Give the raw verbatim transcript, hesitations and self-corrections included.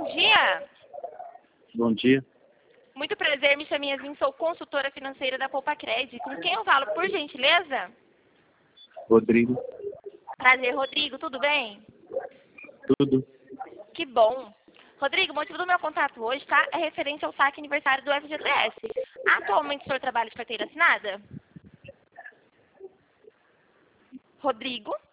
bom dia. Bom dia. Muito prazer, me chamo Yasmin, sou consultora financeira da Poupacred. Com quem eu falo, por gentileza? Rodrigo. Prazer, Rodrigo, tudo bem? Tudo. Que bom. Rodrigo, o motivo do meu contato hoje, tá? É referente ao saque aniversário do F G T S. Atualmente o senhor trabalha de carteira assinada? Rodrigo?